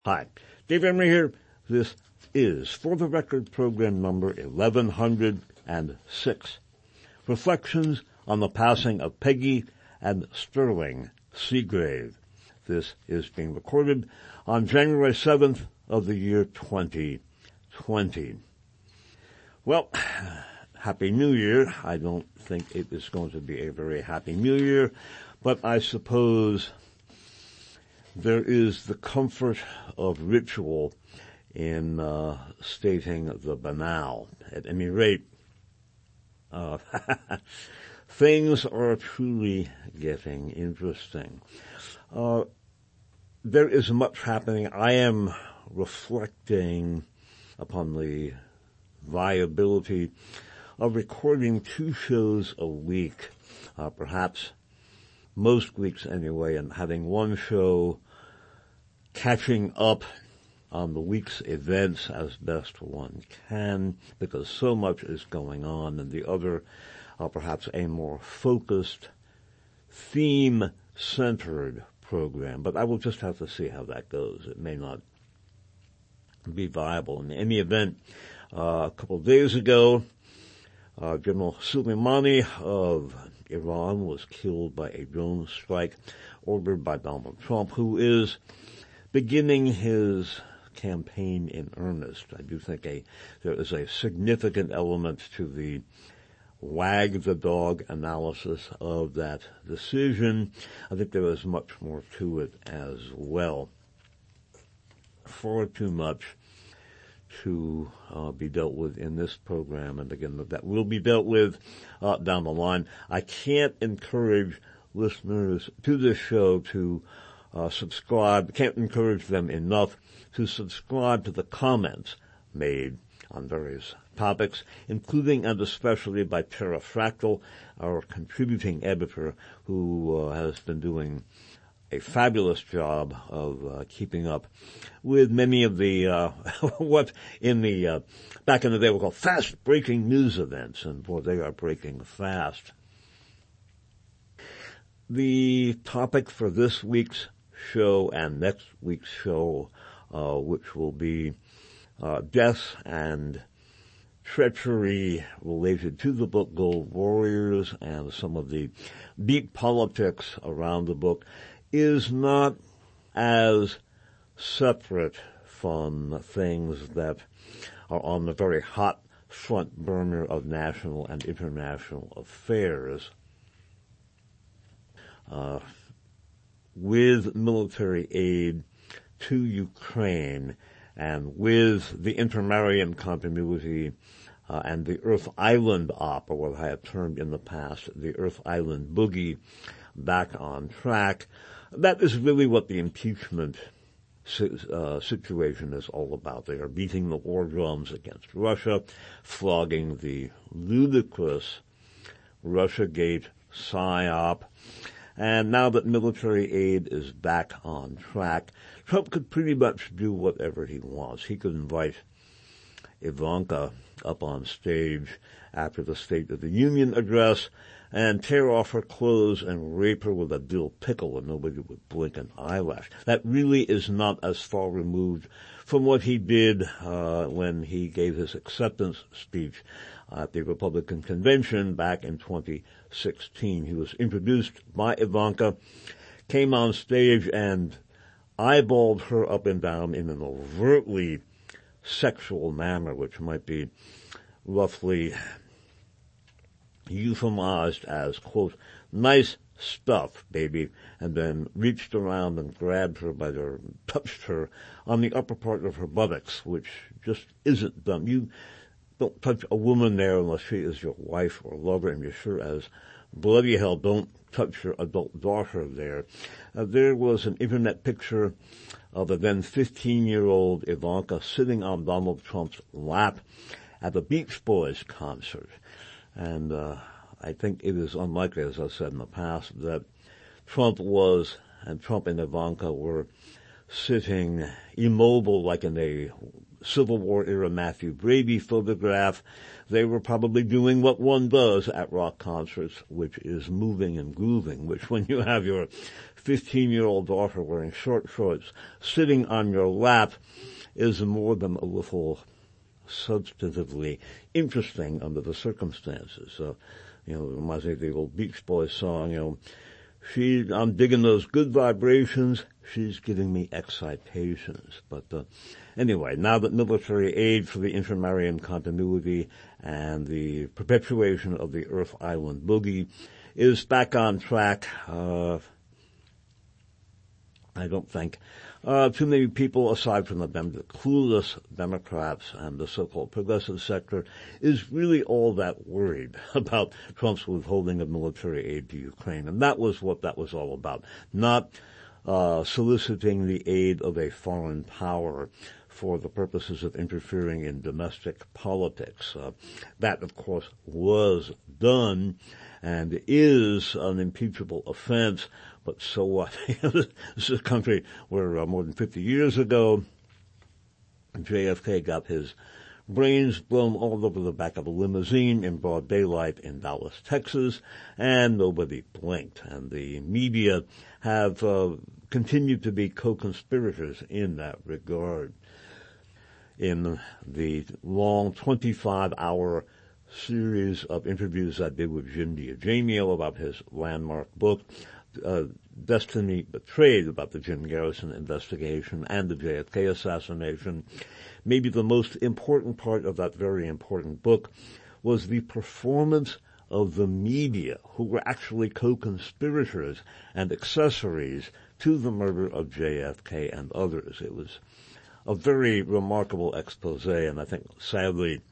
Hi, Dave Emery here. This is For the Record program number 1106. Reflections on the passing of Peggy and Sterling Seagrave. This is being recorded on January 7th of the year 2020. Well, Happy New Year. I don't think it is going to be a very happy New Year, but I suppose there is the comfort of ritual in stating the banal. At any rate, things are truly getting interesting. There is much happening. I am reflecting upon the viability of recording 2 shows a week, perhaps most weeks anyway, and having one show catching up on the week's events as best one can, because so much is going on, and the other, perhaps a more focused, theme-centered program. But I will just have to see how that goes. It may not be viable. In any event, a couple of days ago, General Soleimani of Iran was killed by a drone strike ordered by Donald Trump, who is beginning his campaign in earnest. I do think there is a significant element to the wag the dog analysis of that decision. I think there is much more to it as well. Far too much to be dealt with in this program, and again, that will be dealt with down the line. I can't encourage listeners to this show to subscribe. Can't encourage them enough to subscribe to the comments made on various topics, including and especially by Pterrafractyl, our contributing editor, who has been doing a fabulous job of keeping up with many of the what in the back in the day we call fast breaking news events, and boy, they are breaking fast. The topic for this week's show and next week's show, which will be death and treachery related to the book Gold Warriors and some of the deep politics around the book, is not as separate from things that are on the very hot front burner of national and international affairs. With military aid to Ukraine and with the Intermarium continuity and the Earth Island op, or what I have termed in the past the Earth Island boogie, back on track, that is really what the impeachment situation is all about. They are beating the war drums against Russia, flogging the ludicrous Russiagate PSYOP, and now that military aid is back on track, Trump could pretty much do whatever he wants. He could invite Ivanka up on stage after the State of the Union address and tear off her clothes and rape her with a dill pickle, and nobody would blink an eyelash. That really is not as far removed from what he did when he gave his acceptance speech at the Republican convention back in 2016. He was introduced by Ivanka, came on stage and eyeballed her up and down in an overtly sexual manner, which might be roughly euphemized as, quote, nice stuff, baby, and then reached around and grabbed her touched her on the upper part of her buttocks, which just isn't done. You don't touch a woman there unless she is your wife or lover, and you sure as bloody hell don't touch your adult daughter there. There was an internet picture of a then 15-year-old Ivanka sitting on Donald Trump's lap at the Beach Boys concert. And I think it is unlikely, as I said in the past, that Trump and Ivanka were sitting immobile like in a Civil War era Matthew Brady photograph. They were probably doing what one does at rock concerts, which is moving and grooving, which when you have your 15-year-old daughter wearing short shorts sitting on your lap is more than a little substantively interesting under the circumstances. It reminds me of the old Beach Boys song, I'm digging those good vibrations. She's giving me excitations. But anyway, now that military aid for the Inter-Marian continuity and the perpetuation of the Earth Island boogie is back on track, I don't think too many people, aside from the clueless Democrats and the so-called progressive sector, is really all that worried about Trump's withholding of military aid to Ukraine. And that was what that was all about. Not soliciting the aid of a foreign power for the purposes of interfering in domestic politics. That, of course, was done and is an impeachable offense. But so what? This is a country where more than 50 years ago, JFK got his brains blown all over the back of a limousine in broad daylight in Dallas, Texas, and nobody blinked. And the media have continued to be co-conspirators in that regard. In the long 25-hour series of interviews I did with Jim DiEugenia about his landmark book, Destiny Betrayed, about the Jim Garrison investigation and the JFK assassination, maybe the most important part of that very important book was the performance of the media, who were actually co-conspirators and accessories to the murder of JFK and others. It was a very remarkable expose, and I think, sadly,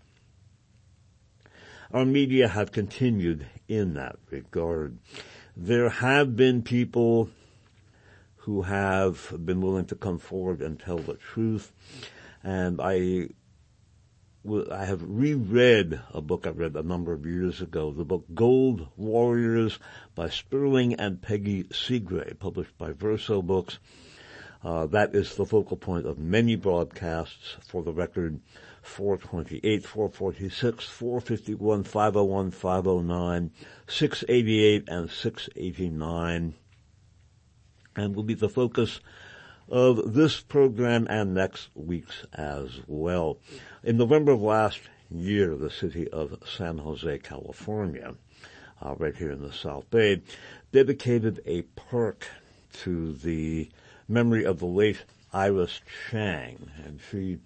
our media have continued in that regard. There have been people who have been willing to come forward and tell the truth, and I have reread a book I read a number of years ago, the book Gold Warriors by Sterling and Peggy Segrave, published by Verso Books. That is the focal point of many broadcasts. For the record, 428, 446, 451, 501, 509, 688, and 689, and will be the focus of this program and next week's as well. In November of last year, the city of San Jose, California, right here in the South Bay, dedicated a park to the memory of the late Iris Chang, and she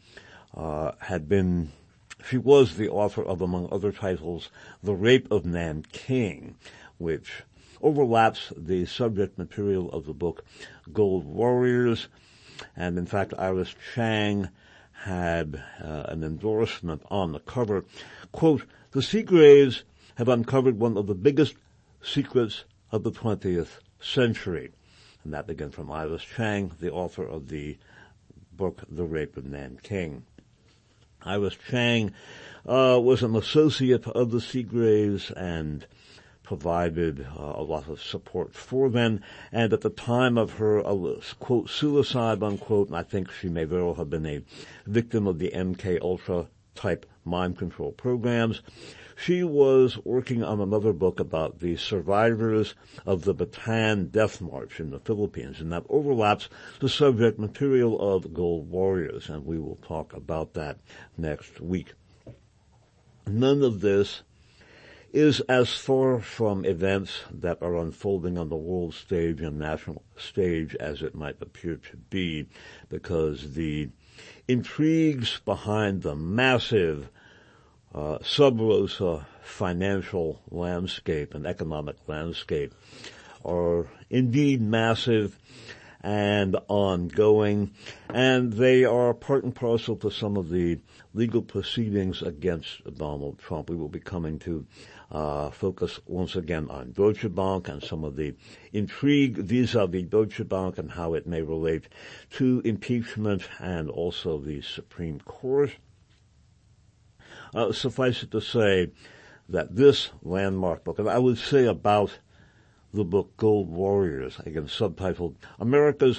was the author of, among other titles, The Rape of Nanking, which overlaps the subject material of the book Gold Warriors. And in fact, Iris Chang had an endorsement on the cover. Quote, "The Segraves have uncovered one of the biggest secrets of the 20th century." And that began from Iris Chang, the author of the book The Rape of Nanking. Iris Chang was an associate of the Segraves and provided a lot of support for them. And at the time of her, quote, suicide, unquote, I think she may very well have been a victim of the MK Ultra type mind control programs. She was working on another book about the survivors of the Bataan Death March in the Philippines, and that overlaps the subject material of Gold Warriors, and we will talk about that next week. None of this is as far from events that are unfolding on the world stage and national stage as it might appear to be, because the intrigues behind the massive sub-rosa financial landscape and economic landscape are indeed massive and ongoing, and they are part and parcel to some of the legal proceedings against Donald Trump. We will be coming to focus once again on Deutsche Bank and some of the intrigue vis-a-vis Deutsche Bank and how it may relate to impeachment and also the Supreme Court. Suffice it to say that this landmark book, and I would say about the book Gold Warriors, again subtitled America's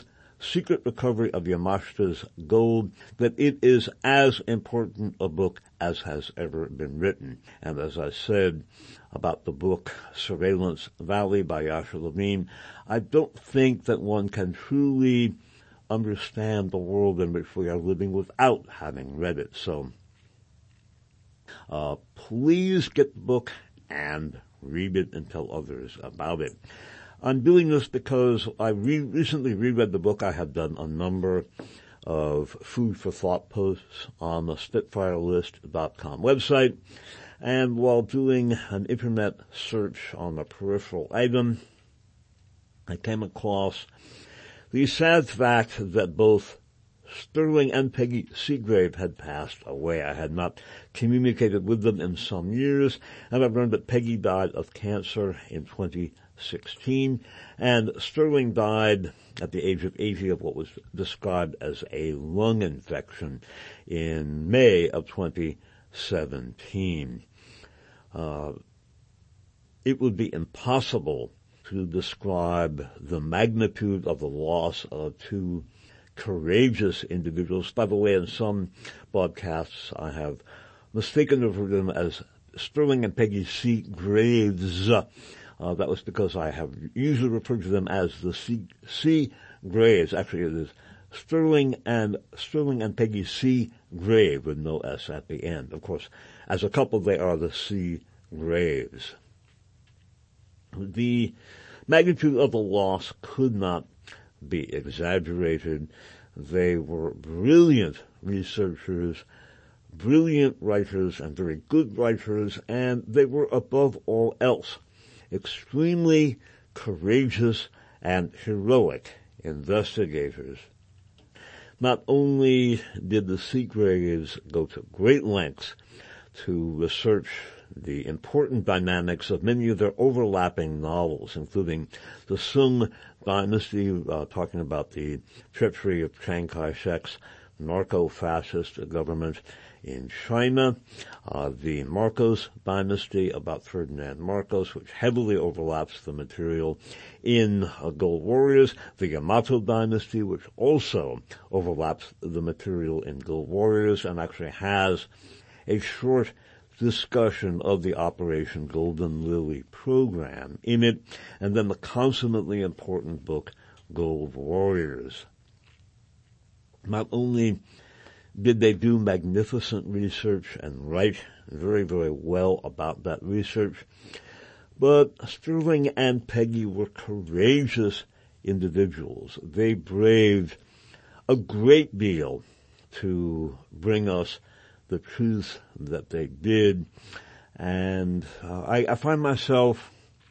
Secret Recovery of Yamashita's Gold, that it is as important a book as has ever been written. And as I said about the book Surveillance Valley by Yasha Levine, I don't think that one can truly understand the world in which we are living without having read it. So please get the book and read it and tell others about it. I'm doing this because I recently reread the book. I have done a number of food for thought posts on the SpitfireList.com website, and while doing an internet search on a peripheral item, I came across the sad fact that both Sterling and Peggy Seagrave had passed away. I had not communicated with them in some years, and I've learned that Peggy died of cancer in 2016, and Sterling died at the age of 80 of what was described as a lung infection in May of 2017. It would be impossible to describe the magnitude of the loss of two courageous individuals. By the way, in some broadcasts I have mistaken them as Sterling and Peggy C. Graves. That was because I have usually referred to them as the C. Graves. Actually, it is Sterling and Peggy C. Grave with no S at the end. Of course, as a couple, they are the C. Graves. The magnitude of the loss could not be exaggerated. They were brilliant researchers, brilliant writers, and very good writers, and they were above all else extremely courageous and heroic investigators. Not only did the Seagraves go to great lengths to research the important dynamics of many of their overlapping novels, including the Sung Dynasty, talking about the treachery of Chiang Kai-shek's narco-fascist government in China, the Marcos Dynasty about Ferdinand Marcos, which heavily overlaps the material in Gold Warriors, the Yamato Dynasty, which also overlaps the material in Gold Warriors and actually has a short discussion of the Operation Golden Lily program in it, and then the consummately important book Gold Warriors. Not only did they do magnificent research and write very, very well about that research, but Sterling and Peggy were courageous individuals. They braved a great deal to bring us the truth that they did, and I find myself,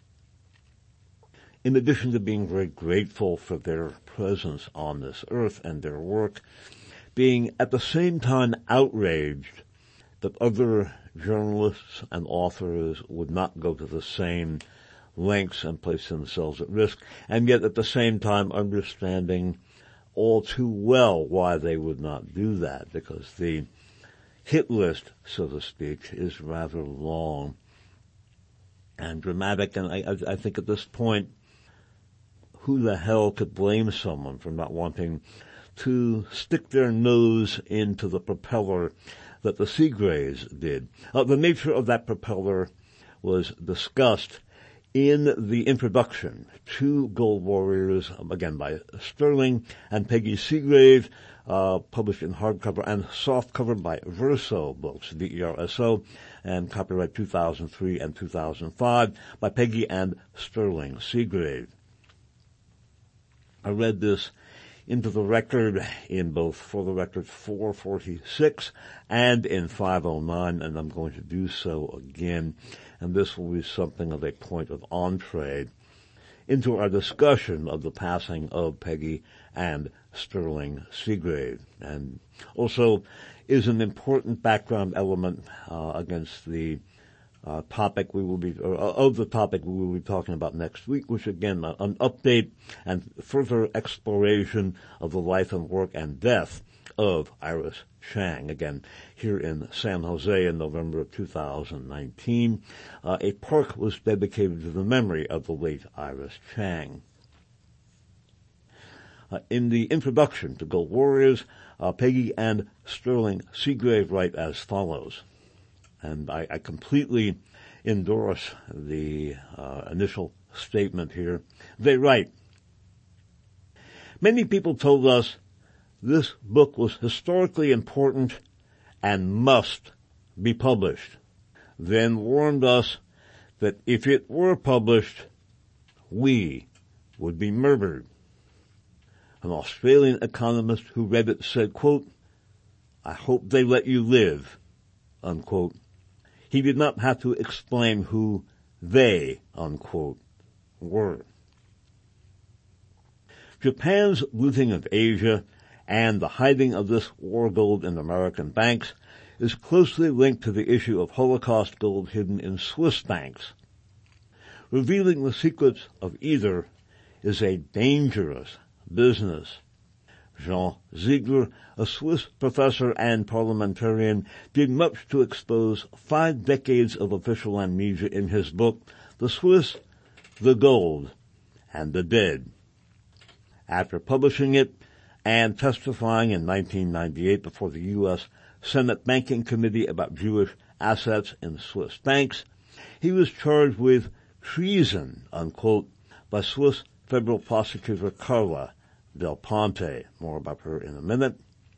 in addition to being very grateful for their presence on this earth and their work, being at the same time outraged that other journalists and authors would not go to the same lengths and place themselves at risk, and yet at the same time understanding all too well why they would not do that, because the hit list, so to speak, is rather long and dramatic, and I think at this point, who the hell could blame someone for not wanting to stick their nose into the propeller that the Seagraves did? The nature of that propeller was discussed in the introduction to Gold Warriors, again by Sterling and Peggy Seagrave, published in hardcover and softcover by Verso Books, VERSO, and copyright 2003 and 2005 by Peggy and Sterling Seagrave. I read this into the record in both For the Record 446 and in 509, and I'm going to do so again. And this will be something of a point of entree into our discussion of the passing of Peggy and Sterling Seagrave, and also is an important background element against the topic we will be talking about next week, which again, an update and further exploration of the life and work and death of Iris Chang, again, here in San Jose in November of 2019. A park was dedicated to the memory of the late Iris Chang. In the introduction to Gold Warriors, Peggy and Sterling Seagrave write as follows, and I completely endorse the initial statement here. They write, "Many people told us this book was historically important and must be published, then warned us that if it were published, we would be murdered. An Australian economist who read it said, quote, 'I hope they let you live,' unquote. He did not have to explain who they, unquote, were." Japan's looting of Asia and the hiding of this war gold in American banks is closely linked to the issue of Holocaust gold hidden in Swiss banks. Revealing the secrets of either is a dangerous business. Jean Ziegler, a Swiss professor and parliamentarian, did much to expose 5 decades of official amnesia in his book, The Swiss, the Gold, and the Dead. After publishing it and testifying in 1998 before the U.S. Senate Banking Committee about Jewish assets in Swiss banks, he was charged with treason, unquote, by Swiss federal prosecutor Carla Del Ponte. More about her in a minute.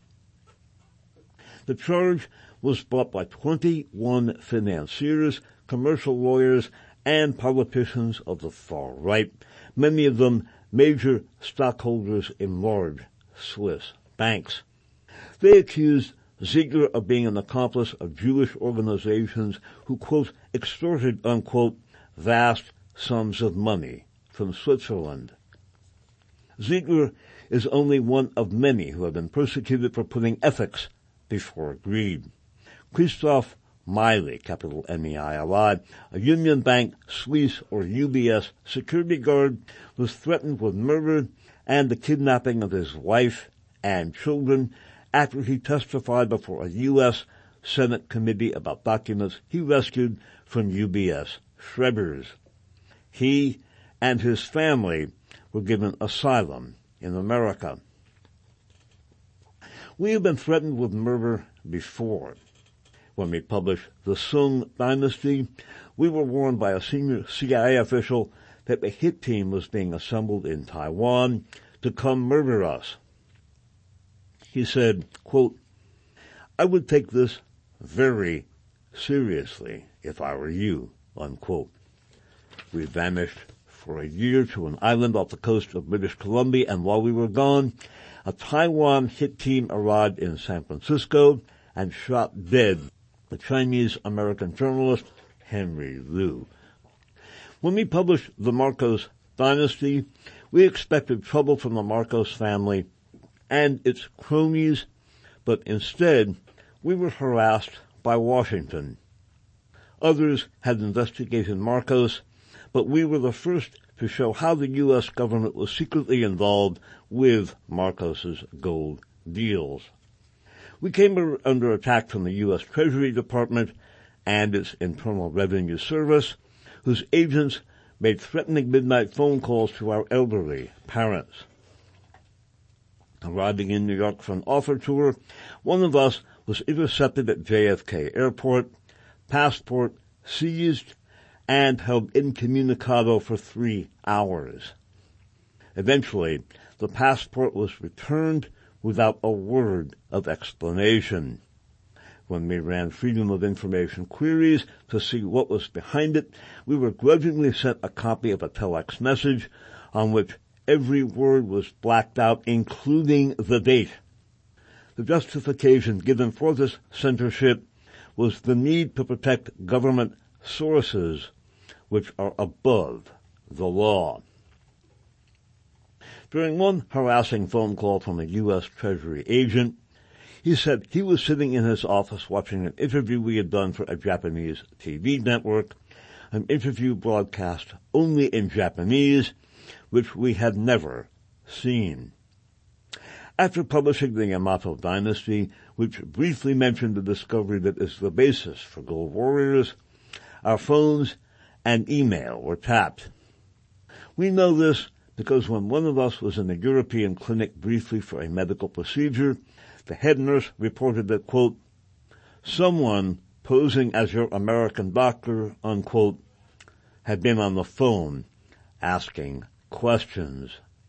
The charge was brought by 21 financiers, commercial lawyers, and politicians of the far right, many of them major stockholders in large Swiss banks. They accused Ziegler of being an accomplice of Jewish organizations who, quote, extorted, unquote, vast sums of money from Switzerland. Ziegler is only one of many who have been persecuted for putting ethics before greed. Christoph Meili, capital M-E-I-L-I, a Union Bank, Suisse, or UBS security guard, was threatened with murder and the kidnapping of his wife and children after he testified before a U.S. Senate committee about documents he rescued from UBS shredders. He and his family were given asylum in America. We have been threatened with murder before. When we published The Sung Dynasty, we were warned by a senior CIA official that a hit team was being assembled in Taiwan to come murder us. He said, quote, "I would take this very seriously if I were you," unquote. We vanished for a year to an island off the coast of British Columbia, and while we were gone, a Taiwan hit team arrived in San Francisco and shot dead the Chinese-American journalist Henry Liu. When we published The Marcos Dynasty, we expected trouble from the Marcos family and its cronies, but instead we were harassed by Washington. Others had investigated Marcos, but we were the first to show how the U.S. government was secretly involved with Marcos's gold deals. We came under attack from the U.S. Treasury Department and its Internal Revenue Service, whose agents made threatening midnight phone calls to our elderly parents. Arriving in New York for an offer tour, one of us was intercepted at JFK Airport, passport seized, and held incommunicado for 3 hours. Eventually, the passport was returned without a word of explanation. When we ran Freedom of Information queries to see what was behind it, we were grudgingly sent a copy of a telex message on which every word was blacked out, including the date. The justification given for this censorship was the need to protect government sources which are above the law. During one harassing phone call from a U.S. Treasury agent, he said he was sitting in his office watching an interview we had done for a Japanese TV network, an interview broadcast only in Japanese, which we had never seen. After publishing the Yamato Dynasty, which briefly mentioned the discovery that is the basis for Gold Warriors, our phones and email were tapped. We know this because when one of us was in a European clinic briefly for a medical procedure, the head nurse reported that, quote, someone posing as your American doctor, unquote, had been on the phone asking questions.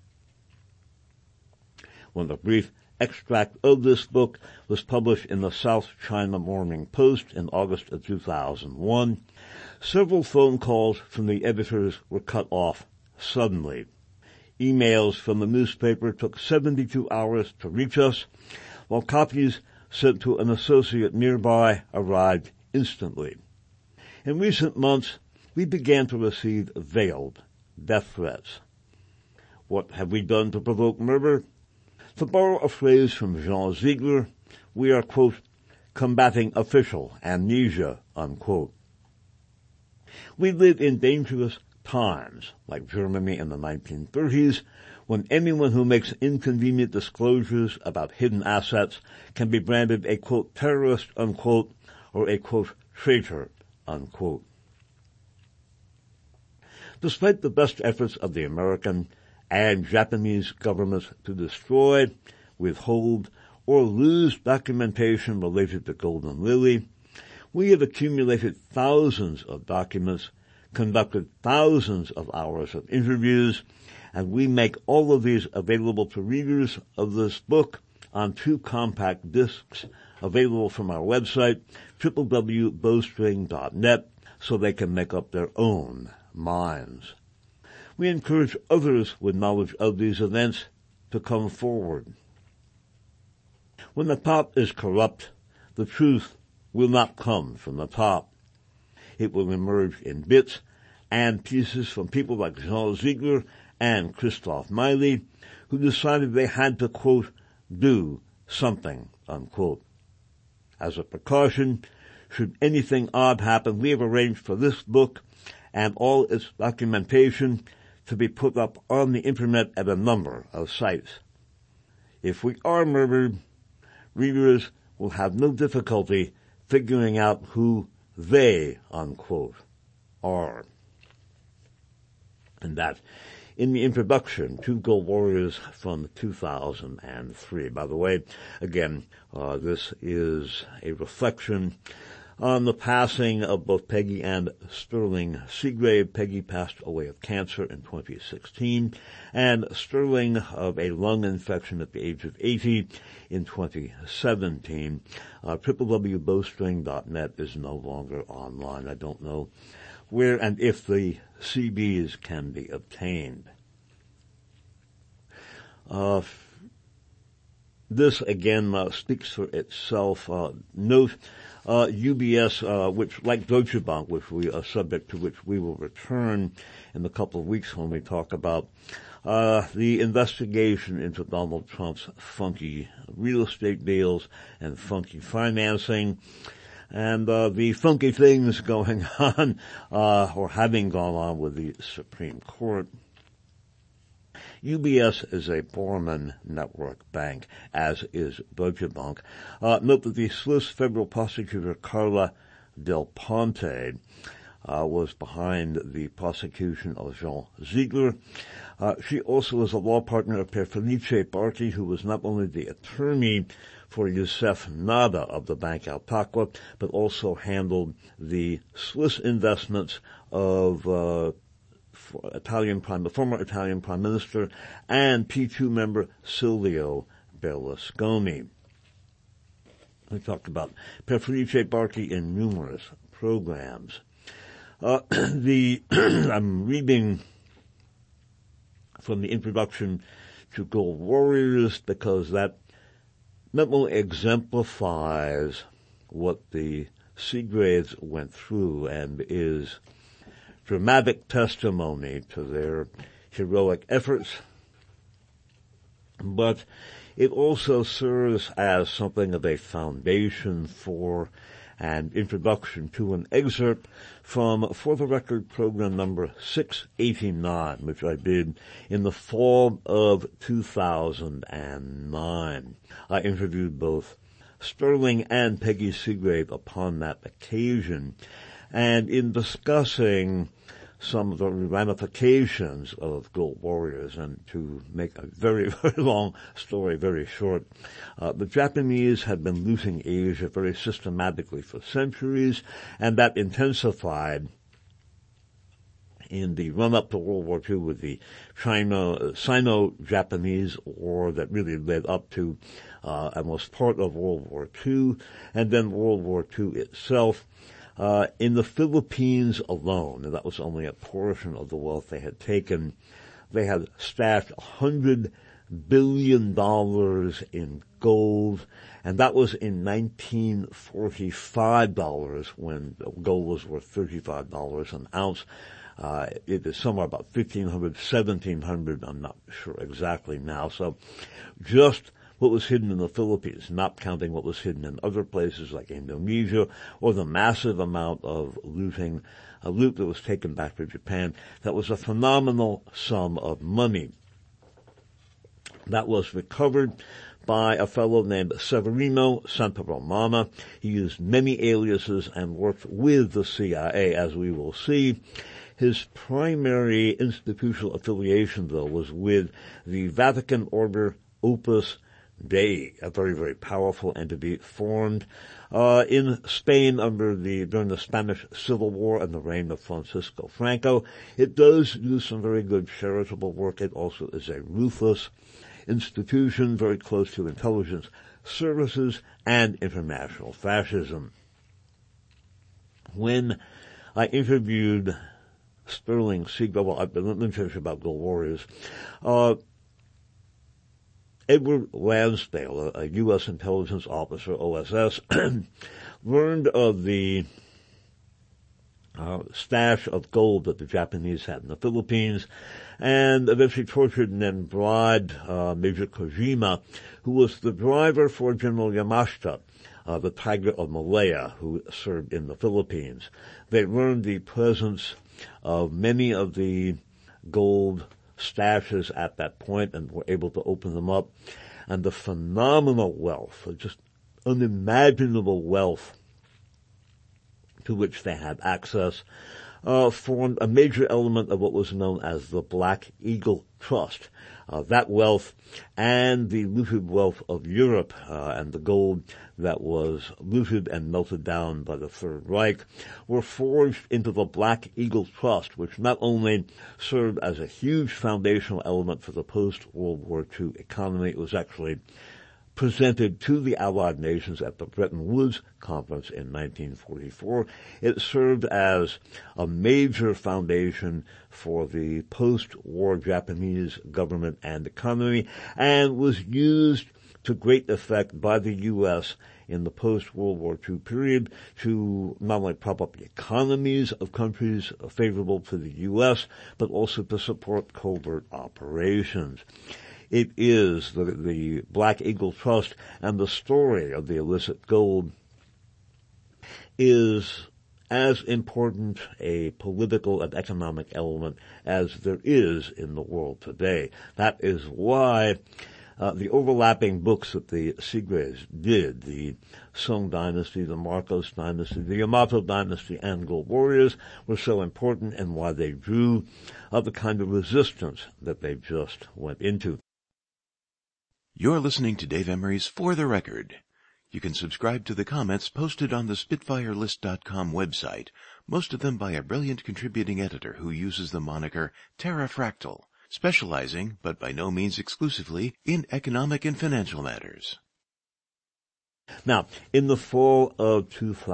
When the brief extract of this book was published in the South China Morning Post in August of 2001, several phone calls from the editors were cut off suddenly. Emails from the newspaper took 72 hours to reach us, while copies sent to an associate nearby arrived instantly. In recent months, we began to receive veiled death threats. What have we done to provoke murder? To borrow a phrase from Jean Ziegler, we are, quote, combating official amnesia, unquote. We live in dangerous times, like Germany in the 1930s, when anyone who makes inconvenient disclosures about hidden assets can be branded a, quote, terrorist, unquote, or a, quote, traitor, unquote. Despite the best efforts of the American and Japanese governments to destroy, withhold, or lose documentation related to Golden Lily, we have accumulated thousands of documents, conducted thousands of hours of interviews, and we make all of these available to readers of this book on 2 compact discs available from our website, www.bowstring.net, so they can make up their own minds. We encourage others with knowledge of these events to come forward. When the top is corrupt, the truth will not come from the top. It will emerge in bits and pieces from people like Jean Ziegler and Christoph Miley, who decided they had to, quote, do something, unquote. As a precaution, should anything odd happen, we have arranged for this book and all its documentation to be put up on the internet at a number of sites. If we are murdered, readers will have no difficulty figuring out who they, unquote, are. And that in the introduction to Gold Warriors from 2003. By the way, again, this is a reflection on the passing of both Peggy and Sterling Seagrave. Peggy passed away of cancer in 2016, and Sterling of a lung infection at the age of 80 in 2017. www.bowstring.net is no longer online. I don't know where and if the CDs can be obtained. This again speaks for itself. Note UBS, which, like Deutsche Bank, which we are subject to, which we will return in a couple of weeks when we talk about the investigation into Donald Trump's funky real estate deals and funky financing, and the funky things going on or having gone on with the Supreme Court. UBS is a Borman network bank, as is Deutsche Bank. Note that the Swiss federal prosecutor Carla Del Ponte was behind the prosecution of Jean Ziegler. She also was a law partner of Per Felice Barchi, who was not only the attorney for Youssef Nada of the Bank Altaqua, but also handled the Swiss investments of former Italian Prime Minister and P2 member Silvio Berlusconi. We talked about Per Felice Barchi in numerous programs. I'm reading from the introduction to Gold Warriors because that not only exemplifies what the Seagraves went through and is dramatic testimony to their heroic efforts, but it also serves as something of a foundation for an introduction to an excerpt from For the Record program number 689, which I did in the fall of 2009. I interviewed both Sterling and Peggy Seagrave upon that occasion, and in discussing some of the ramifications of Gold Warriors. And to make a very, very long story very short, the Japanese had been looting Asia very systematically for centuries, and that intensified in the run-up to World War II with the Sino-Japanese War that really led up to and was part of World War II, and then World War II itself. In the Philippines alone, and that was only a portion of the wealth they had taken, they had stashed $100 billion in gold, and that was in 1945 dollars when gold was worth $35 an ounce. It is somewhere about 1,500, 1,700, I'm not sure exactly now. So just what was hidden in the Philippines, not counting what was hidden in other places like Indonesia, or the massive amount of loot that was taken back to Japan. That was a phenomenal sum of money. That was recovered by a fellow named Severino Santaromana. He used many aliases and worked with the CIA, as we will see. His primary institutional affiliation, though, was with the Vatican Order Opus Dei, a very, very powerful entity formed in Spain during the Spanish Civil War and the reign of Francisco Franco. It does do some very good charitable work. It also is a ruthless institution, very close to intelligence services and international fascism. When I interviewed Sterling Seagrave, let me finish about Gold Warriors. Edward Lansdale, a U.S. intelligence officer, OSS, learned of the stash of gold that the Japanese had in the Philippines, and eventually tortured and then bribed Major Kojima, who was the driver for General Yamashita, the Tiger of Malaya, who served in the Philippines. They learned the presence of many of the gold stashes at that point and were able to open them up. And the phenomenal wealth, just unimaginable wealth to which they had access, formed a major element of what was known as the Black Eagle Trust. That wealth and the looted wealth of Europe and the gold that was looted and melted down by the Third Reich were forged into the Black Eagle Trust, which not only served as a huge foundational element for the post-World War II economy, it was actually presented to the Allied nations at the Bretton Woods Conference in 1944. It served as a major foundation for the post-war Japanese government and economy, and was used to great effect by the U.S. in the post-World War II period to not only prop up the economies of countries favorable to the U.S., but also to support covert operations. It is the Black Eagle Trust, and the story of the illicit gold is as important a political and economic element as there is in the world today. That is why the overlapping books that the Seagraves did, the Song Dynasty, the Marcos Dynasty, the Yamato Dynasty, and Gold Warriors, were so important, and why they drew the kind of resistance that they just went into. You're listening to Dave Emery's For the Record. You can subscribe to the comments posted on the SpitfireList.com website, most of them by a brilliant contributing editor who uses the moniker Terrafractal, specializing, but by no means exclusively, in economic and financial matters. Now, in the fall of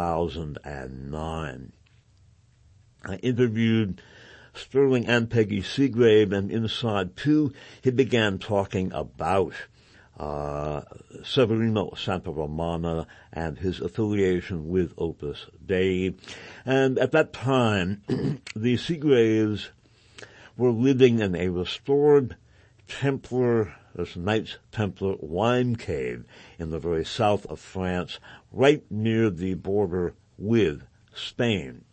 2009, I interviewed Sterling and Peggy Seagrave, and inside too, he began talking about Severino Santaromana and his affiliation with Opus Dei. And at that time, the Seagraves were living in a restored Knights Templar wine cave in the very south of France, right near the border with Spain.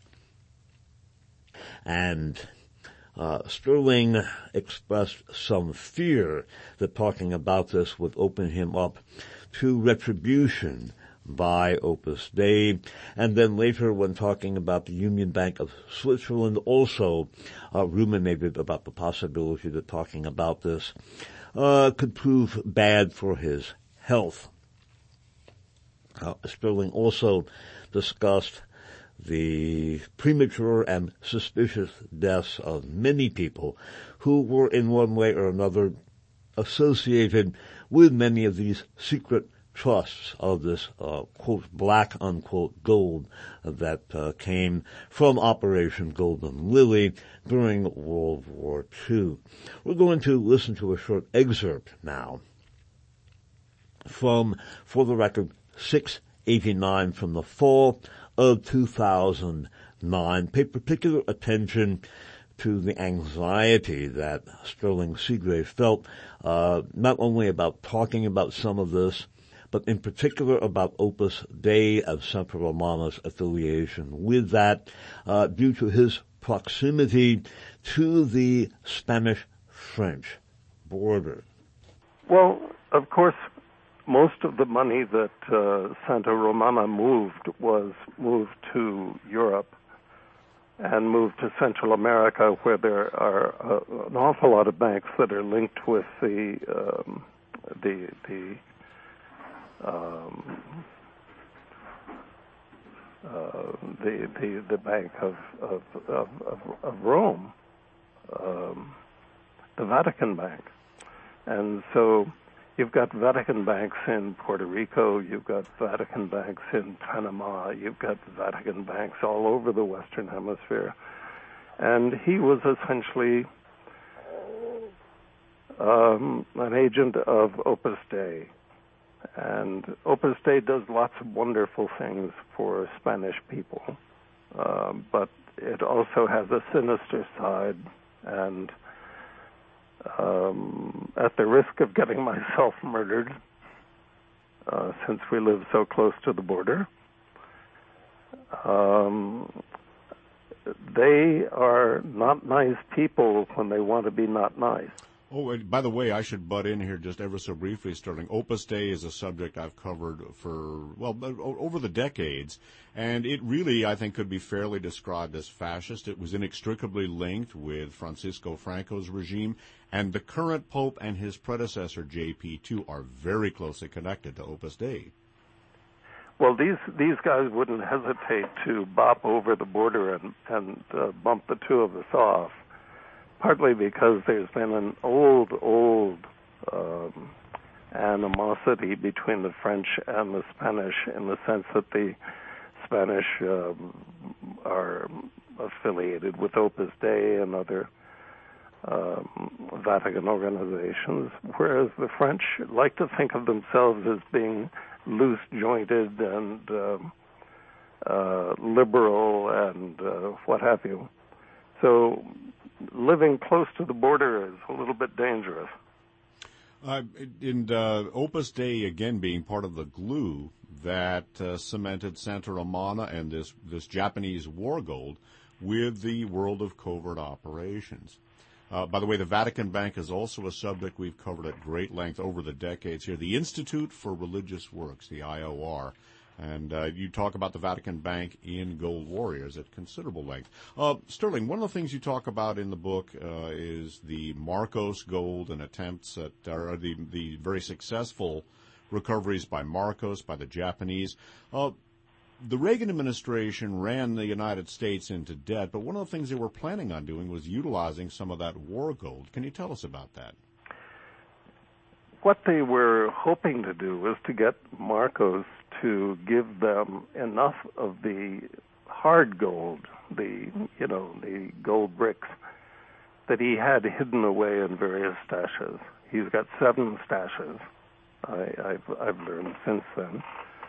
And Sterling expressed some fear that talking about this would open him up to retribution by Opus Dei. And then later, when talking about the Union Bank of Switzerland, also ruminated about the possibility that talking about this could prove bad for his health. Sterling also discussed the premature and suspicious deaths of many people who were in one way or another associated with many of these secret trusts of this, quote, black, unquote, gold that came from Operation Golden Lily during World War II. We're going to listen to a short excerpt now from, for the record, 689 from the fall of 2009. Pay particular attention to the anxiety that Sterling Seagrave felt, not only about talking about some of this, but in particular about Opus Dei and Santa Romana's affiliation with that, due to his proximity to the Spanish-French border. Well, of course, most of the money that Santa Romana moved was moved to Europe and moved to Central America, where there are an awful lot of banks that are linked with the Bank of Rome, the Vatican Bank, and so you've got Vatican banks in Puerto Rico, you've got Vatican banks in Panama, you've got Vatican banks all over the Western Hemisphere. And he was essentially an agent of Opus Dei. And Opus Dei does lots of wonderful things for Spanish people, but it also has a sinister side, and at the risk of getting myself murdered, since we live so close to the border, they are not nice people when they want to be not nice. Oh, and by the way, I should butt in here just ever so briefly, Sterling. Opus Dei is a subject I've covered for, well, over the decades, and it really, I think, could be fairly described as fascist. It was inextricably linked with Francisco Franco's regime, and the current Pope and his predecessor, JP2, are very closely connected to Opus Dei. Well, these guys wouldn't hesitate to bop over the border and bump the two of us off, partly because there's been an old animosity between the French and the Spanish, in the sense that the Spanish are affiliated with Opus Dei and other Vatican organizations, whereas the French like to think of themselves as being loose-jointed and liberal and what have you. So living close to the border is a little bit dangerous. Opus Dei, again, being part of the glue that cemented Santa Romana and this Japanese war gold with the world of covert operations. By the way, the Vatican Bank is also a subject we've covered at great length over the decades here. The Institute for Religious Works, the IOR, and you talk about the Vatican Bank in Gold Warriors at considerable length. Sterling, one of the things you talk about in the book is the Marcos gold and attempts at the very successful recoveries by Marcos, by the Japanese. The Reagan administration ran the United States into debt, but one of the things they were planning on doing was utilizing some of that war gold. Can you tell us about that? What they were hoping to do was to get Marcos to give them enough of the hard gold, the gold bricks that he had hidden away in various stashes. He's got 7 stashes, I've learned since then,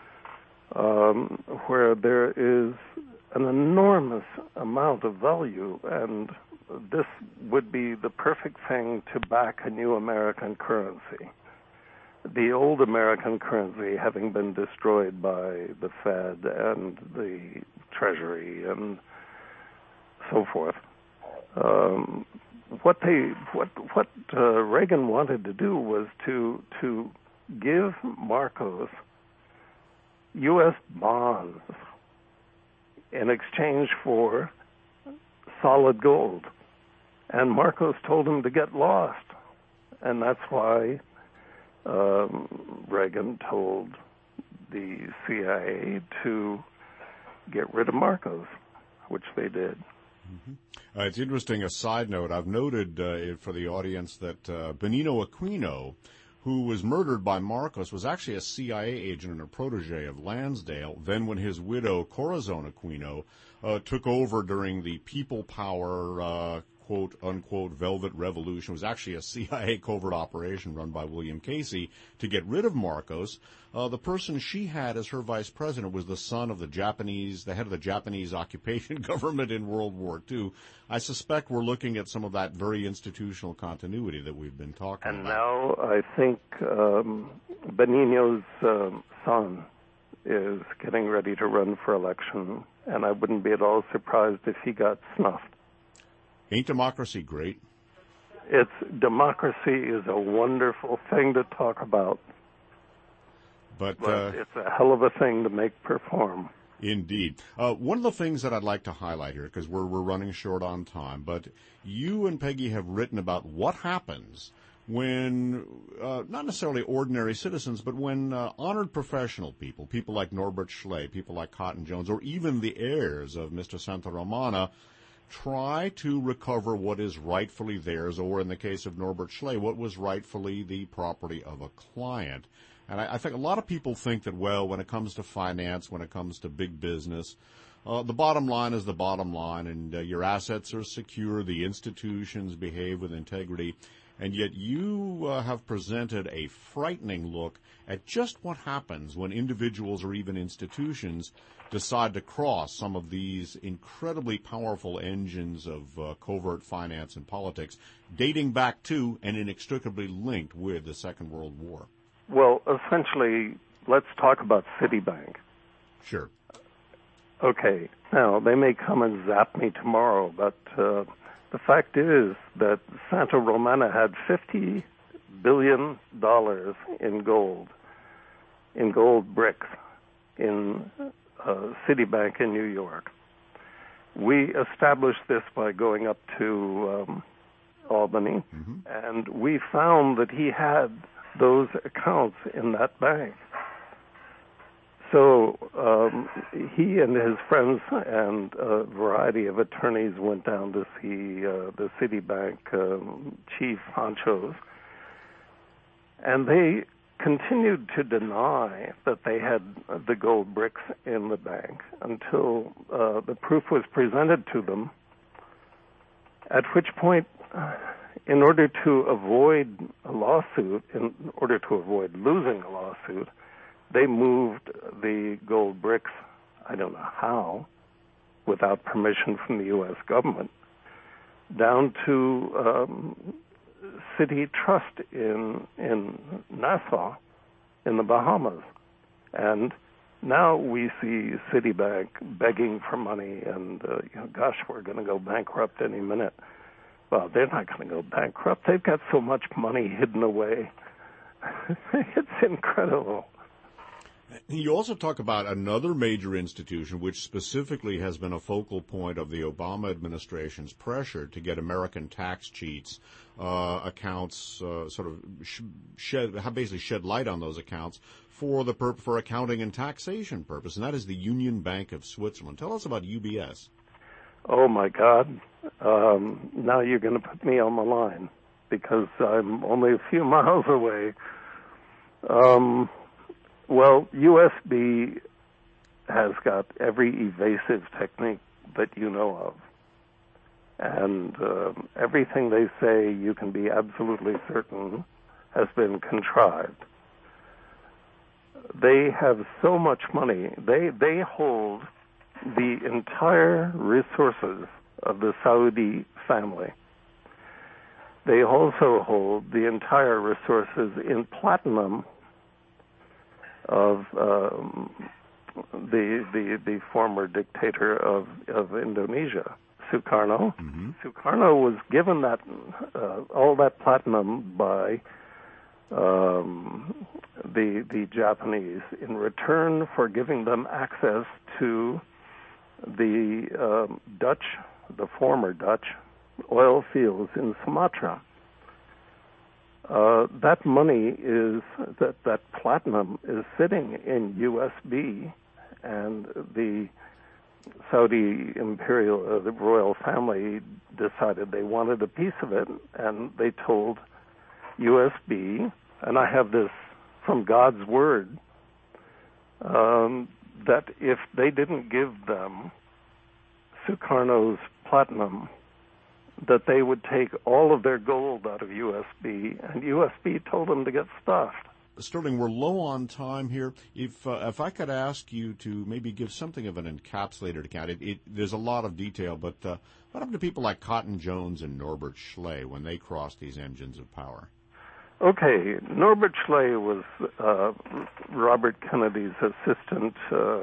where there is an enormous amount of value, and this would be the perfect thing to back a new American currency. The old American currency having been destroyed by the Fed and the Treasury and so forth. What Reagan wanted to do was to give Marcos U.S. bonds in exchange for solid gold. And Marcos told him to get lost. And that's why Reagan told the CIA to get rid of Marcos, which they did. Mm-hmm. It's interesting, a side note, I've noted for the audience that Benigno Aquino, who was murdered by Marcos, was actually a CIA agent and a protege of Lansdale. Then when his widow, Corazon Aquino, took over during the People Power quote-unquote Velvet Revolution, was actually a CIA covert operation run by William Casey to get rid of Marcos. The person she had as her vice president was the son of the head of the Japanese occupation government in World War II. I suspect we're looking at some of that very institutional continuity that we've been talking about. And now I think Benigno's son is getting ready to run for election, and I wouldn't be at all surprised if he got snuffed. Ain't democracy great? Democracy is a wonderful thing to talk about, but it's a hell of a thing to make perform. Indeed. One of the things that I'd like to highlight here, because we're running short on time, but you and Peggy have written about what happens when, not necessarily ordinary citizens, but when honored professional people like Norbert Schley, people like Cotton Jones, or even the heirs of Mr. Santa Romana, try to recover what is rightfully theirs, or in the case of Norbert Schley, what was rightfully the property of a client. And I think a lot of people think that, well, when it comes to finance, when it comes to big business, the bottom line is the bottom line, and your assets are secure, the institutions behave with integrity, and yet you have presented a frightening look at just what happens when individuals or even institutions decide to cross some of these incredibly powerful engines of covert finance and politics, dating back to and inextricably linked with the Second World War. Well, essentially, let's talk about Citibank. Sure. Okay. Now, they may come and zap me tomorrow, but the fact is that Santa Romana had $50 billion in gold bricks, in Citibank in New York. We established this by going up to Albany, and we found that he had those accounts in that bank. So he and his friends and a variety of attorneys went down to see the Citibank chief honchos, and they continued to deny that they had the gold bricks in the bank until the proof was presented to them, at which point, in order to avoid a lawsuit, in order to avoid losing a lawsuit, they moved the gold bricks, I don't know how, without permission from the U.S. government, down to City Trust in Nassau, in the Bahamas. And now we see Citibank begging for money and, gosh, we're going to go bankrupt any minute. Well, they're not going to go bankrupt. They've got so much money hidden away. It's incredible. You also talk about another major institution which specifically has been a focal point of the Obama administration's pressure to get American tax cheats, accounts, basically shed light on those accounts for accounting and taxation purpose, and that is the Union Bank of Switzerland. Tell us about UBS. Oh, my God. Now you're going to put me on the line because I'm only a few miles away. Well, USB has got every evasive technique that you know of. And everything they say you can be absolutely certain has been contrived. They have so much money. They hold the entire resources of the Saudi family. They also hold the entire resources in platinum of the former dictator of Indonesia, Sukarno. Mm-hmm. Sukarno was given that all that platinum by the Japanese in return for giving them access to the Dutch, the former Dutch, oil fields in Sumatra. That money is, that platinum is sitting in USB, and the Saudi imperial, the royal family decided they wanted a piece of it, and they told USB, and I have this from God's word, that if they didn't give them Sukarno's platinum, that they would take all of their gold out of USB, and USB told them to get stuffed. Sterling, we're low on time here. If I could ask you to maybe give something of an encapsulated account, there's a lot of detail, but what happened to people like Cotton Jones and Norbert Schley when they crossed these engines of power? Okay, Norbert Schley was Robert Kennedy's assistant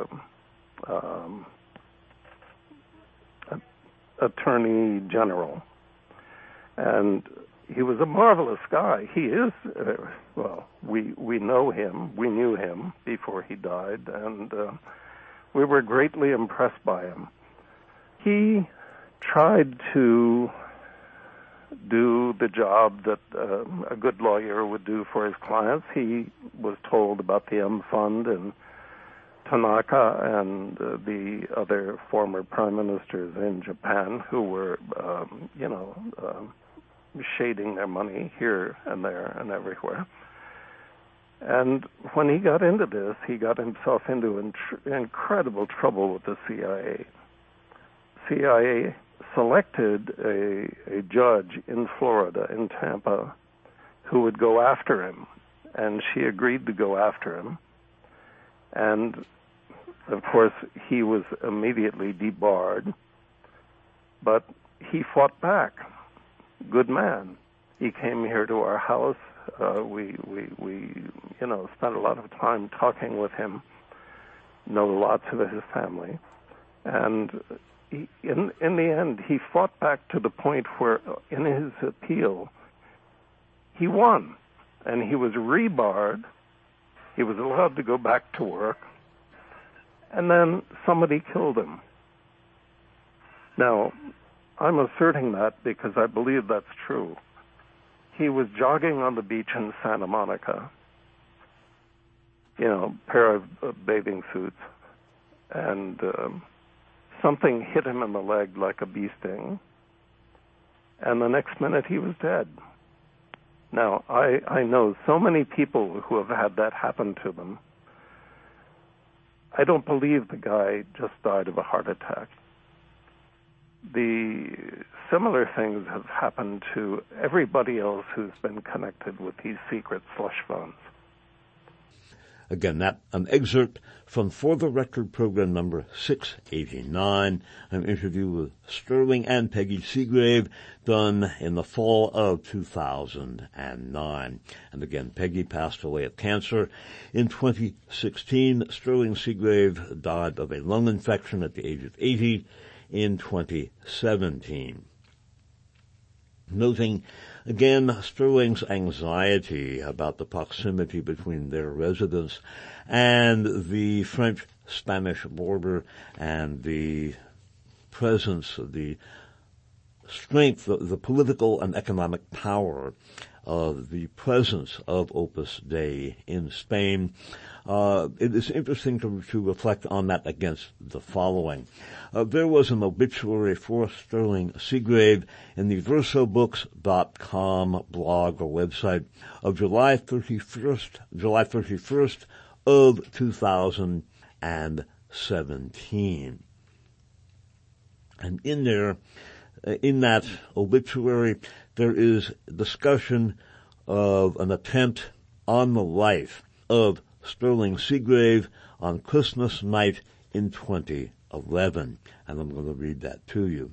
attorney general, and he was a marvelous guy. He is, we know him. We knew him before he died, and we were greatly impressed by him. He tried to do the job that a good lawyer would do for his clients. He was told about the M Fund and Tanaka and the other former prime ministers in Japan who were, shading their money here and there and everywhere. And when he got into this, he got himself into incredible trouble with the CIA. CIA selected a judge in Florida, in Tampa, who would go after him, and she agreed to go after him. And, of course, he was immediately debarred, but he fought back. Good man. He came here to our house. We spent a lot of time talking with him, know lots of his family, and in the end, he fought back to the point where, in his appeal, he won, and he was rebarred. He was allowed to go back to work, and then somebody killed him. Now, I'm asserting that because I believe that's true. He was jogging on the beach in Santa Monica, pair of bathing suits, and something hit him in the leg like a bee sting, and the next minute he was dead. Now, I know so many people who have had that happen to them. I don't believe the guy just died of a heart attack. The similar things have happened to everybody else who's been connected with these secret slush funds. Again, an excerpt from For the Record program number 689, an interview with Sterling and Peggy Seagrave done in the fall of 2009. And again, Peggy passed away of cancer in 2016. Sterling Seagrave died of a lung infection at the age of 80 in 2017. Noting, again, Sterling's anxiety about the proximity between their residence and the French-Spanish border and the presence, the strength, the political and economic power of the presence of Opus Dei in Spain. It is interesting to reflect on that against the following. There was an obituary for Sterling Seagrave in the versobooks.com blog or website of July 31st of 2017. And in there, in that obituary, there is discussion of an attempt on the life of Sterling Seagrave on Christmas night in 2011. And I'm going to read that to you.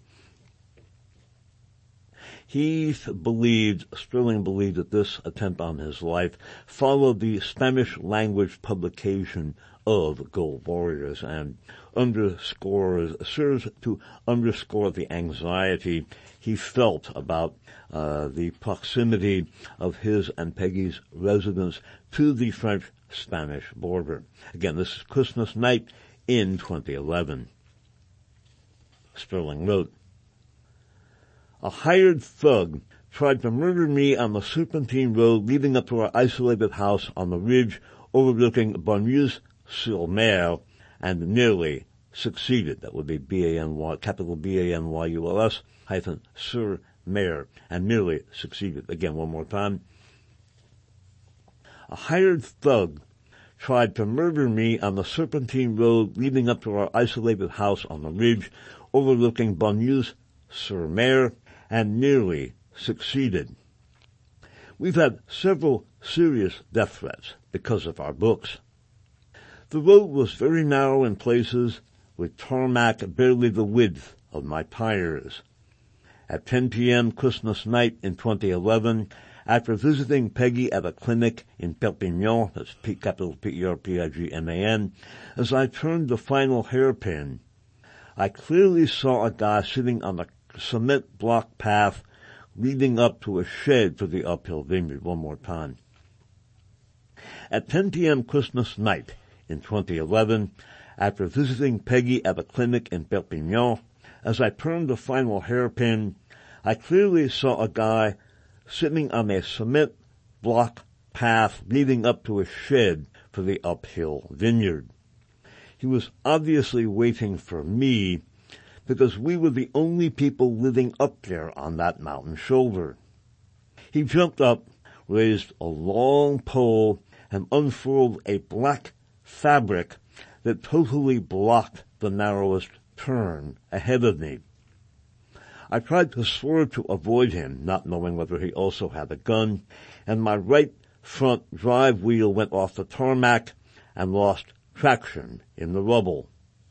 Sterling believed that this attempt on his life followed the Spanish language publication of Gold Warriors and serves to underscore the anxiety he felt about the proximity of his and Peggy's residence to the French Spanish border. Again, this is Christmas night in 2011. Sterling wrote, "A hired thug tried to murder me on the Serpentine Road leading up to our isolated house on the ridge overlooking Banyuls-sur-Mer and nearly succeeded." That would be B-A-N-Y, capital B-A-N-Y-U-L-S hyphen sur-Mer, and nearly succeeded. Again, one more time. "A hired thug tried to murder me on the Serpentine Road leading up to our isolated house on the ridge overlooking Banyuls-sur-Mer and nearly succeeded." We've had several serious death threats because of our books. The road was very narrow in places, with tarmac barely the width of my tires. At 10 p.m. Christmas night in 2011, after visiting Peggy at a clinic in Perpignan, that's capital P-E-R-P-I-G-M-A-N, as I turned the final hairpin, I clearly saw a guy sitting on a cement block path leading up to a shed for the uphill vineyard. One more time. At 10 p.m. Christmas night in 2011, after visiting Peggy at a clinic in Perpignan, as I turned the final hairpin, I clearly saw a guy sitting on a cement block path leading up to a shed for the uphill vineyard. He was obviously waiting for me because we were the only people living up there on that mountain shoulder. He jumped up, raised a long pole, and unfurled a black fabric that totally blocked the narrowest turn ahead of me. I tried to swerve to avoid him, not knowing whether he also had a gun, and my right front drive wheel went off the tarmac and lost traction in the rubble.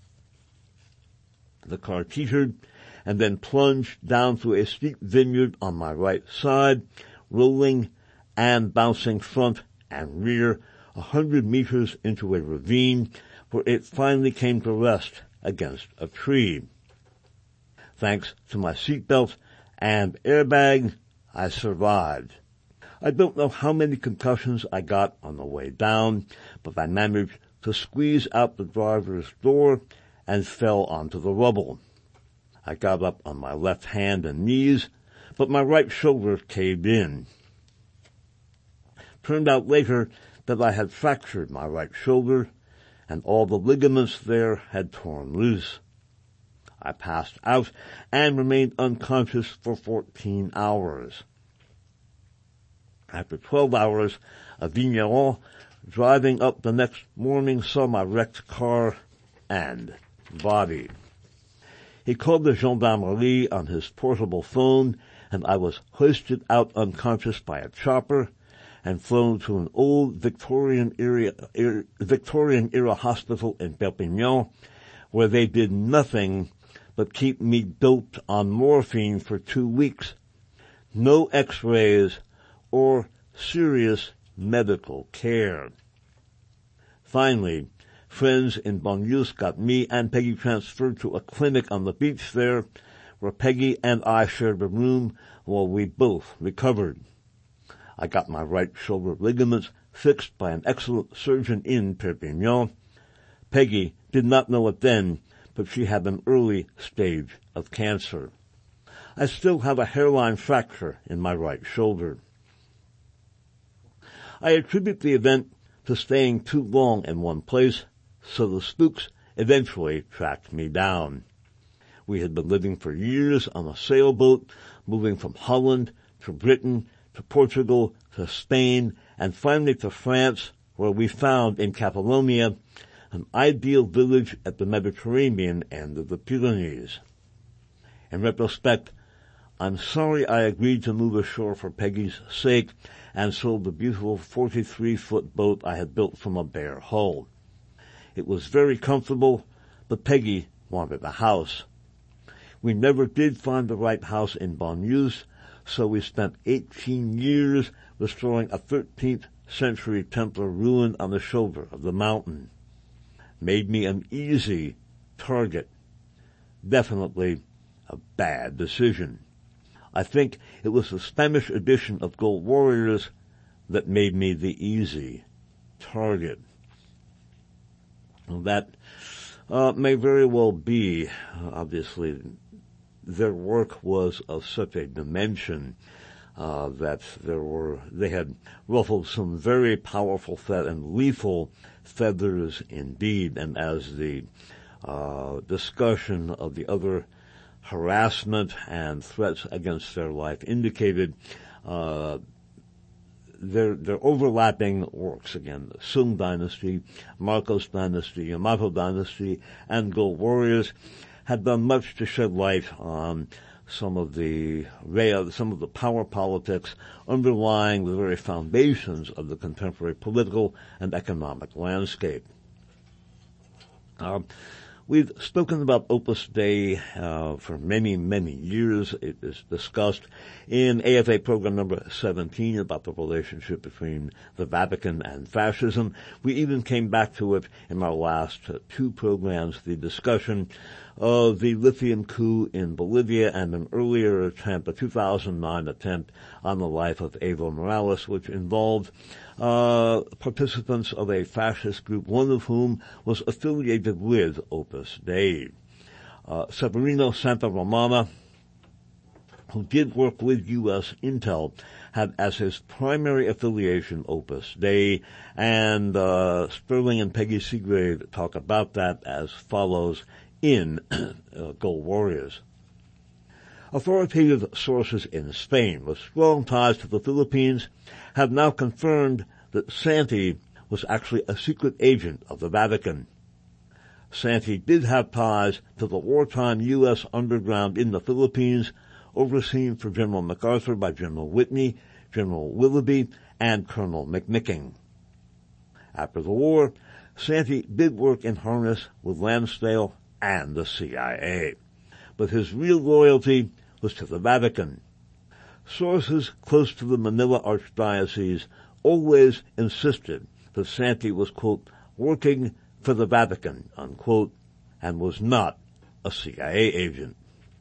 The car teetered and then plunged down through a steep vineyard on my right side, rolling and bouncing front and rear 100 meters into a ravine where it finally came to rest against a tree. Thanks to my seatbelt and airbag, I survived. I don't know how many concussions I got on the way down, but I managed to squeeze out the driver's door and fell onto the rubble. I got up on my left hand and knees, but my right shoulder caved in. Turned out later that I had fractured my right shoulder, and all the ligaments there had torn loose. I passed out and remained unconscious for 14 hours. After 12 hours, a vigneron driving up the next morning saw my wrecked car and body. He called the gendarmerie on his portable phone, and I was hoisted out unconscious by a chopper and flown to an old Victorian-era hospital in Perpignan, where they did nothing but keep me doped on morphine for 2 weeks. No x-rays or serious medical care. Finally, friends in Banyuls got me and Peggy transferred to a clinic on the beach there, where Peggy and I shared a room while we both recovered. I got my right shoulder ligaments fixed by an excellent surgeon in Perpignan. Peggy did not know it then, but she had an early stage of cancer. I still have a hairline fracture in my right shoulder. I attribute the event to staying too long in one place, so the spooks eventually tracked me down. We had been living for years on a sailboat, moving from Holland to Britain to Portugal to Spain and finally to France, where we found in Catalonia an ideal village at the Mediterranean end of the Pyrenees. In retrospect, I'm sorry I agreed to move ashore for Peggy's sake and sold the beautiful 43-foot boat I had built from a bare hull. It was very comfortable, but Peggy wanted a house. We never did find the right house in Banyuls, so we spent 18 years restoring a 13th century Templar ruin on the shoulder of the mountain. Made me an easy target. Definitely a bad decision. I think it was the Spanish edition of Gold Warriors that made me the easy target. That may very well be, obviously, their work was of such a dimension that they had ruffled some very powerful and lethal feathers indeed, and as the discussion of the other harassment and threats against their life indicated, their overlapping works again, the Sung dynasty, Marcos dynasty, Yamato dynasty, and Gold Warriors had done much to shed light on some of the power politics underlying the very foundations of the contemporary political and economic landscape. We've spoken about Opus Dei for many, many years. It is discussed in AFA program number 17 about the relationship between the Vatican and fascism. We even came back to it in our last two programs, the discussion of the lithium coup in Bolivia and an earlier attempt, a 2009 attempt on the life of Evo Morales, which involved participants of a fascist group, one of whom was affiliated with Opus Dei. Severino Santaromana, who did work with U.S. Intel, had as his primary affiliation Opus Dei, and Sterling and Peggy Seagrave talk about that as follows in Gold Warriors. Authoritative sources in Spain with strong ties to the Philippines have now confirmed that Santi was actually a secret agent of the Vatican. Santi did have ties to the wartime U.S. underground in the Philippines, overseen for General MacArthur by General Whitney, General Willoughby, and Colonel McMicking. After the war, Santi did work in harness with Lansdale and the CIA, but his real loyalty was to the Vatican. Sources close to the Manila Archdiocese always insisted that Santi was, quote, working for the Vatican, unquote, and was not a CIA agent.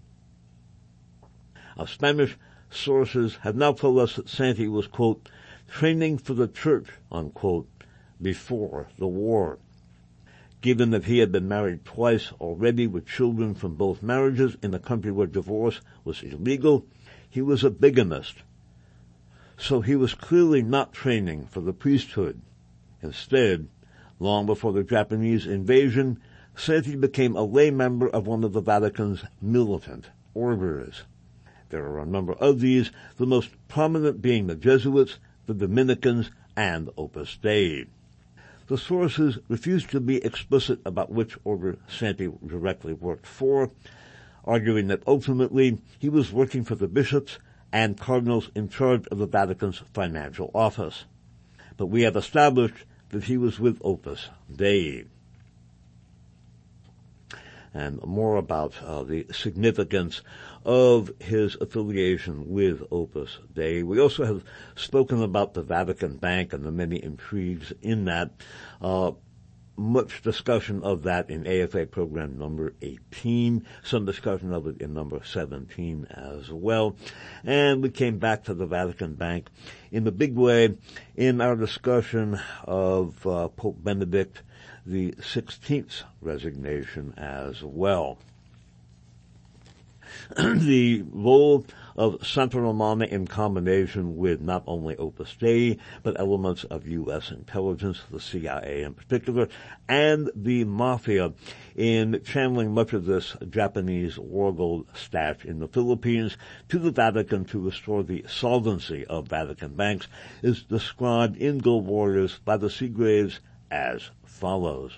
Our Spanish sources have now told us that Santi was, quote, training for the church, unquote, before the war. Given that he had been married twice already with children from both marriages in a country where divorce was illegal, he was a bigamist. So he was clearly not training for the priesthood. Instead, long before the Japanese invasion, Santi became a lay member of one of the Vatican's militant orders. There are a number of these, the most prominent being the Jesuits, the Dominicans, and Opus Dei. The sources refused to be explicit about which order Santi directly worked for, arguing that ultimately he was working for the bishops and cardinals in charge of the Vatican's financial office. But we have established that he was with Opus Dei. And more about the significance of his affiliation with Opus Dei. We also have spoken about the Vatican Bank and the many intrigues in that. Much discussion of that in AFA program number 18, some discussion of it in number 17 as well. And we came back to the Vatican Bank in the big way in our discussion of Pope Benedict the 16th's resignation as well. The role of Santa Romana in combination with not only Opus Dei, but elements of U.S. intelligence, the CIA in particular, and the Mafia in channeling much of this Japanese war gold stash in the Philippines to the Vatican to restore the solvency of Vatican banks is described in Gold Warriors by the Seagraves as follows.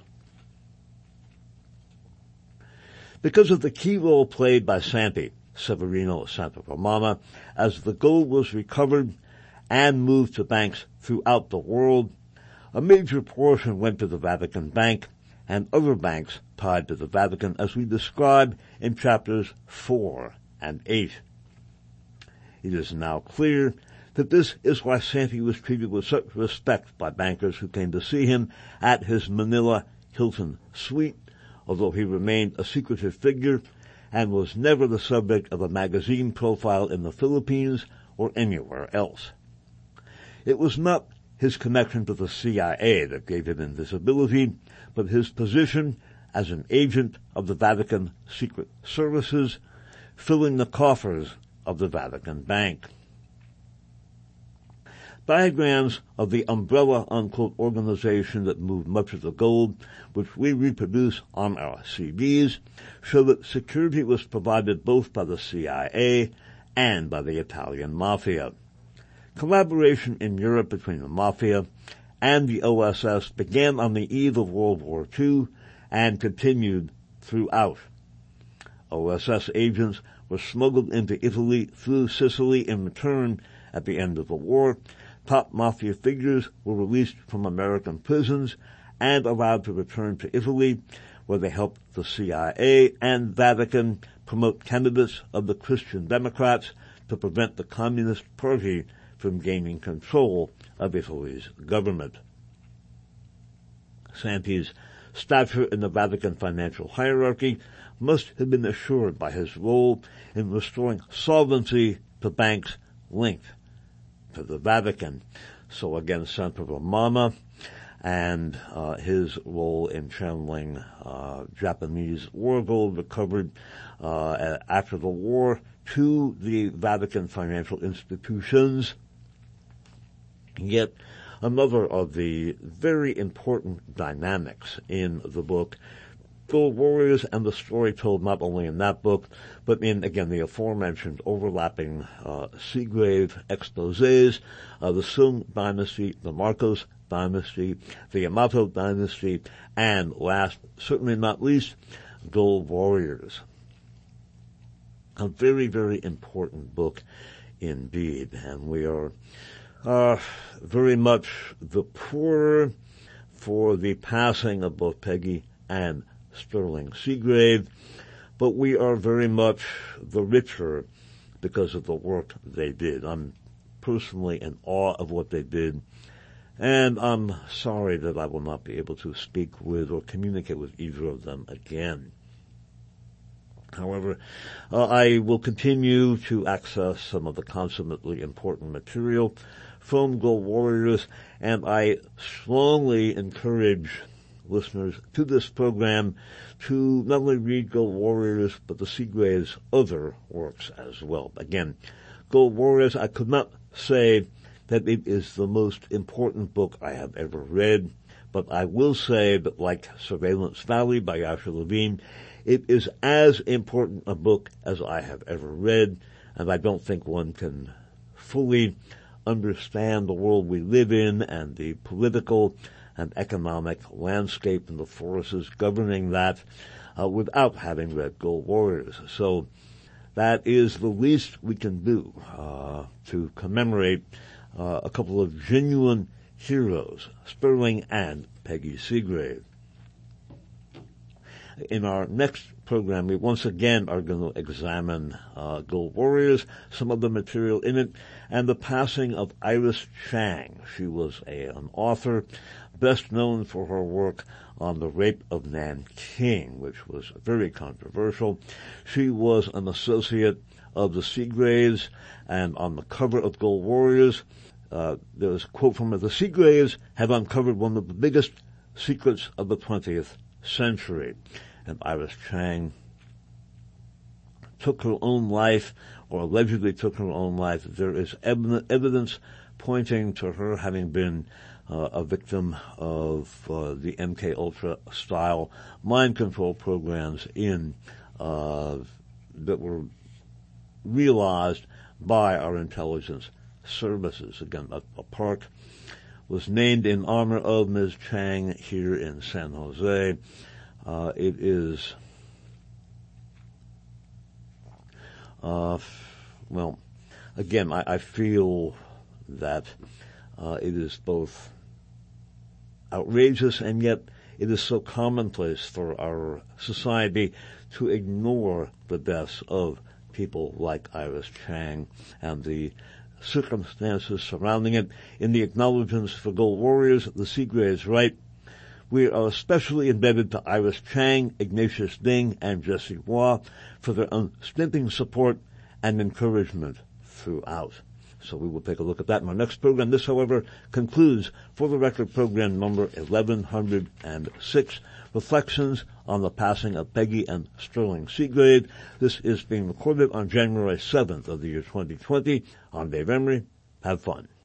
Because of the key role played by Santi, Severino Santaromana, as the gold was recovered and moved to banks throughout the world, a major portion went to the Vatican Bank and other banks tied to the Vatican, as we describe in chapters 4 and 8. It is now clear that this is why Santi was treated with such respect by bankers who came to see him at his Manila Hilton suite, although he remained a secretive figure and was never the subject of a magazine profile in the Philippines or anywhere else. It was not his connection to the CIA that gave him invisibility, but his position as an agent of the Vatican Secret Services, filling the coffers of the Vatican Bank. Diagrams of the umbrella, unquote, organization that moved much of the gold, which we reproduce on our CDs, show that security was provided both by the CIA and by the Italian Mafia. Collaboration in Europe between the Mafia and the OSS began on the eve of World War II and continued throughout. OSS agents were smuggled into Italy through Sicily in return at the end of the war. Top Mafia figures were released from American prisons and allowed to return to Italy, where they helped the CIA and Vatican promote candidates of the Christian Democrats to prevent the Communist Party from gaining control of Italy's government. Santi's stature in the Vatican financial hierarchy must have been assured by his role in restoring solvency to banks linked to the Vatican. So again, Santa Romana and his role in channeling Japanese war gold recovered after the war to the Vatican financial institutions. Yet another of the very important dynamics in the book, Gold Warriors, and the story told not only in that book, but in, again, the aforementioned overlapping Seagrave exposés, the Sung dynasty, the Marcos dynasty, the Yamato dynasty, and last, certainly not least, Gold Warriors. A very, very important book indeed, and we are very much the poorer for the passing of both Peggy and Sterling Seagrave, but we are very much the richer because of the work they did. I'm personally in awe of what they did, and I'm sorry that I will not be able to speak with or communicate with either of them again. However, I will continue to access some of the consummately important material from Gold Warriors, and I strongly encourage listeners to this program to not only read Gold Warriors, but the Seagrave's other works as well. Again, Gold Warriors, I could not say that it is the most important book I have ever read, but I will say that, like Surveillance Valley by Yasha Levine, it is as important a book as I have ever read, and I don't think one can fully understand the world we live in and the political and economic landscape and the forces governing that without having read Gold Warriors. So that is the least we can do to commemorate a couple of genuine heroes, Sterling and Peggy Seagrave. In our next program, we once again are going to examine Gold Warriors, some of the material in it, and the passing of Iris Chang. She was an author, best known for her work on the rape of Nanking, which was very controversial. She was an associate of the Seagraves, and on the cover of Gold Warriors, there's a quote from her: "The Seagraves have uncovered one of the biggest secrets of the 20th century." And Iris Chang took her own life, or allegedly took her own life. There is evidence pointing to her having been a victim of the MK Ultra style mind control programs that were realized by our intelligence services. Again, a park was named in honor of Ms. Chang here in San Jose. It is, well, again, I feel that it is both outrageous and yet it is so commonplace for our society to ignore the deaths of people like Iris Chang and the circumstances surrounding it. In the acknowledgments for Gold Warriors, the Seagraves write, "We are especially indebted to Iris Chang, Ignatius Ding, and Jesse Hua for their unstinting support and encouragement throughout." So we will take a look at that in our next program. This, however, concludes For the Record program number 1106, Reflections on the Passing of Peggy and Sterling Seagrave. This is being recorded on January 7th of the year 2020. I'm Dave Emery. Have fun.